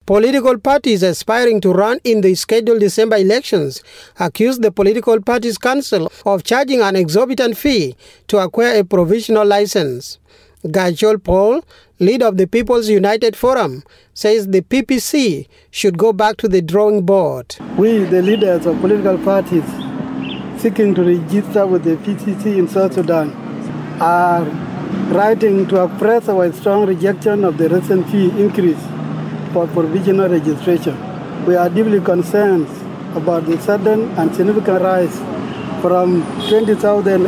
Political parties aspiring to run in the scheduled December elections accused the Political Parties Council of charging an exorbitant fee to acquire a provisional license. Gachol Paul, leader of the People's United Forum, says the PPC should go back to the drawing board. We, the leaders of political parties seeking to register with the PCC in South Sudan, are writing to express our strong rejection of the recent fee increase for provisional registration. We are deeply concerned about the sudden and significant rise from 20,000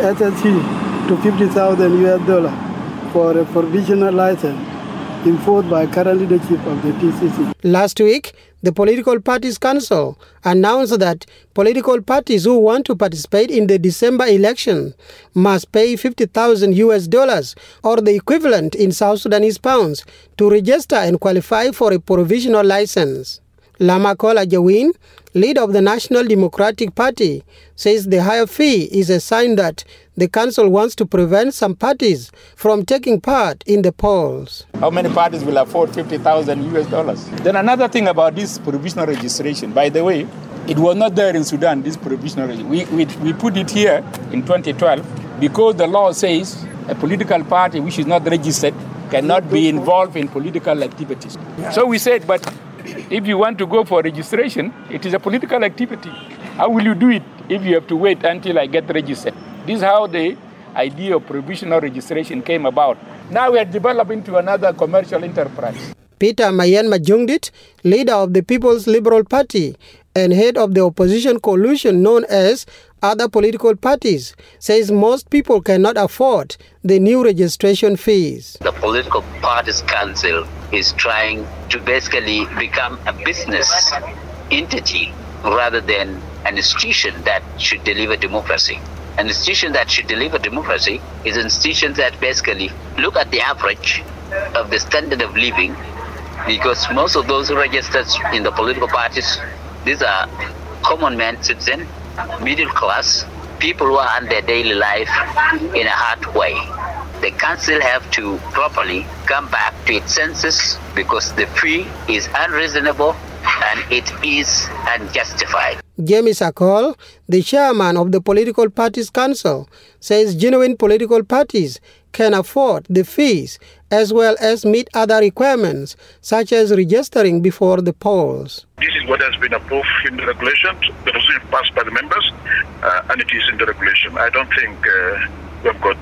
SSC to 50,000 US dollars for a provisional license imposed by current leadership of the PCC. Last week, the Political Parties Council announced that political parties who want to participate in the December election must pay 50,000 US dollars or the equivalent in South Sudanese pounds to register and qualify for a provisional license. Lamakola Jawin, leader of the National Democratic Party, says the higher fee is a sign that the council wants to prevent some parties from taking part in the polls. How many parties will afford 50,000 US dollars? Then another thing about this provisional registration, by the way, it was not there in Sudan, this provisional registration. We put it here in 2012 because the law says a political party which is not registered cannot be involved in political activities. So we said, but if you want to go for registration, it is a political activity. How will you do it if you have to wait until I get registered? This is how the idea of provisional registration came about. Now we are developing to another commercial enterprise. Peter Mayen Majungdit, leader of the People's Liberal Party and head of the opposition coalition known as Other Political Parties, says most people cannot afford the new registration fees. The Political Parties Council is trying to basically become a business entity rather than an institution that should deliver democracy. An institution that should deliver democracy is an institution that basically look at the average of the standard of living, because most of those who registered in the political parties, these are common men, citizens, middle class, people who are on their daily life in a hard way. The council have to properly come back to its senses because the fee is unreasonable and it is unjustified. James Akol, the chairman of the Political Parties Council, says genuine political parties can afford the fees as well as meet other requirements, such as registering before the polls. This is what has been approved in the regulation. The resolution passed by the members, and it is in the regulation. I don't think we've got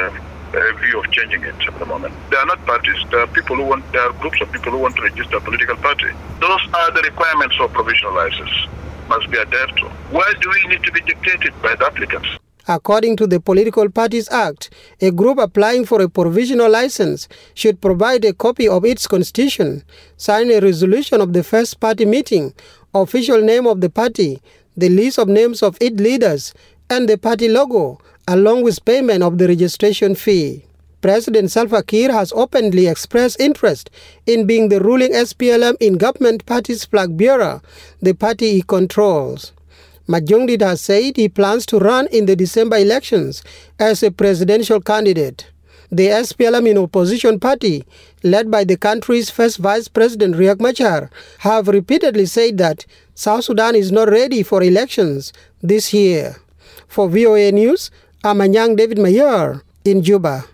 a view of changing it at the moment. They are not parties. There are groups of people who want to register a political party. Those are the requirements for provisional license. Must be adhered to. Why do we need to be dictated by the applicants? According to the Political Parties Act, a group applying for a provisional license should provide a copy of its constitution, sign a resolution of the first party meeting, official name of the party, the list of names of its leaders, and the party logo, along with payment of the registration fee. President Salva Kiir has openly expressed interest in being the ruling SPLM in government party's flag bearer, the party he controls. Majungdit has said he plans to run in the December elections as a presidential candidate. The SPLM in opposition party, led by the country's first Vice President Riek Machar, have repeatedly said that South Sudan is not ready for elections this year. For VOA News, I'm Anyang David Mayer in Juba.